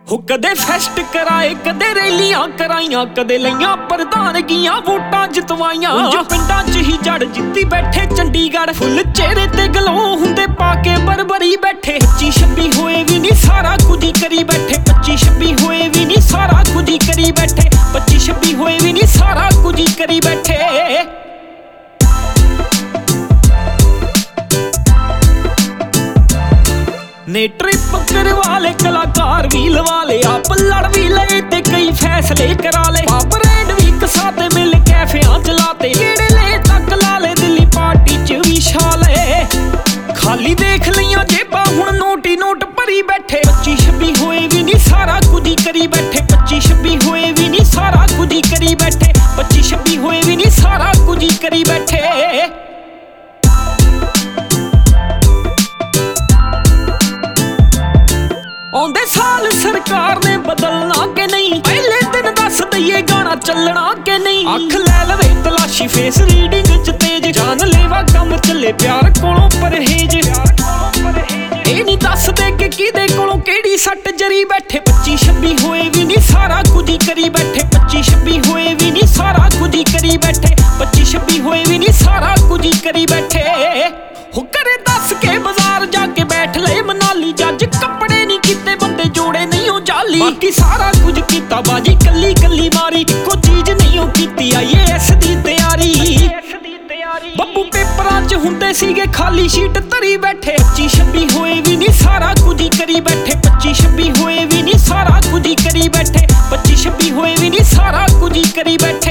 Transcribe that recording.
ਹੋ ਕਦੇ ਫੈਸਟ ਕਰਾਏ ਕਦੇ ਰੈਲੀਆਂ ਕਰਾਈਆਂ ਕਦੇ ਲਈਆਂ ਪ੍ਰਧਾਨਗੀਆਂ ਵੋਟਾਂ ਜਿਤਵਾਈਆਂ ਉਂਝ ਪਿੰਡਾਂ 'ਚ ਹੀ ਜੜ ਜਿੱਤੀ ਬੈਠੇ ਚੰਡੀਗੜ੍ਹ ਫੁੱਲ ਚਿਹਰੇ ਤੇ ਗਲੋ ਹੁੰਦੇ ਪਾ ਕੇ ਬਰਬਰੀ ਬੈਠੇ 25-26 ਹੋਏ ਵੀ ਨਹੀਂ ਸਾਰਾ ਕੁਝ ਹੀ ਕਰੀ ਬੈਠੇ 25-26 ਹੋਏ ਵੀ ਨਹੀਂ ਸਾਰਾ ਕੁਝ ਹੀ ਕਰੀ ਬੈਠੇ 25-26 ਹੋਏ ਵੀ ਨਹੀਂ ਸਾਰਾ ਕੁਝ ਹੀ ਕਰੀ ਬੈਠੇ ने ट्रिप करवा ले कलाकार भी लवा ले आप लड़ भी ले ते कई फैसले करा ले परेड भी कसाते मिल कैफियां चलाते केड़े ले तक ला ले दिल्ली पार्टी च भी शाले खाली देख लियां जेबां हुण नोट ही नोट भरी बैठे 25-26 होए भी नहीं सारा कुछ ही करी बैठे 25-26 होए भी नहीं सारा कुछ ही करी बैठे 25-26 होए भी नहीं सारा कुछ ही करी बैठे आउंदे साल सरकार ने बदलना के नहीं पहले दिन दस दईए गाना चलना के नहीं अख लै लवे तलाशी फेस रीडिंग च तेज जान लेवा कम चले प्यार कोलों परहेज ए नहीं दस दे कि किदे कोलों केड़ी सट जरी बैठे 25-26 होए भी नहीं सारा कुछ ही करी बैठे 25-26 होए भी नहीं सारा कुछ ही करी बैठे 25-26 होए भी नहीं सारा कुछ ही करी बैठे हो करे दस के बाजार जाके बैठ ले मनाली जज कपड़े नहीं किते बंदे जोड़े नहीं हो जाली बाकी सारा कुछ कीता बाजी कली कली मारी इको चीज नहीं हो कीती IAS दी तैयारी बब्बू पेपरां च हुंदे सीगे खाली शीट धरी बैठे 25-26 होए भी नहीं सारा कुछ ही करी बैठे 25-26 होए भी नहीं सारा कुछ ही करी बैठे 25-26 होए भी नहीं सारा कुछ ही करी बैठे